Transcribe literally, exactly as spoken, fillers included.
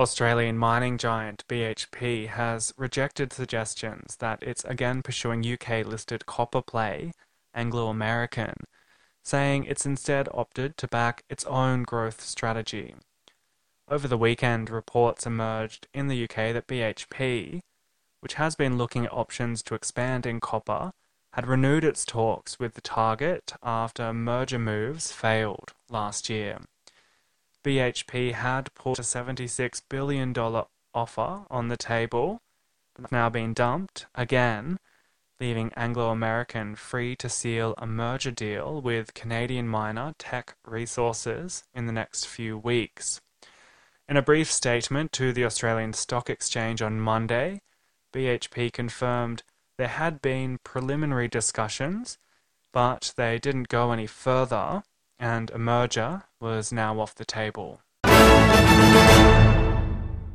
Australian mining giant B H P has rejected suggestions that it's again pursuing U K-listed copper play Anglo American, saying it's instead opted to back its own growth strategy. Over the weekend, reports emerged in the U K that B H P, which has been looking at options to expand in copper, had renewed its talks with the target after merger moves failed last year. B H P had put a seventy-six billion dollars offer on the table, but it's now been dumped again, leaving Anglo American free to seal a merger deal with Canadian miner Teck Resources in the next few weeks. In a brief statement to the Australian Stock Exchange on Monday, B H P confirmed there had been preliminary discussions, but they didn't go any further, and a merger was now off the table.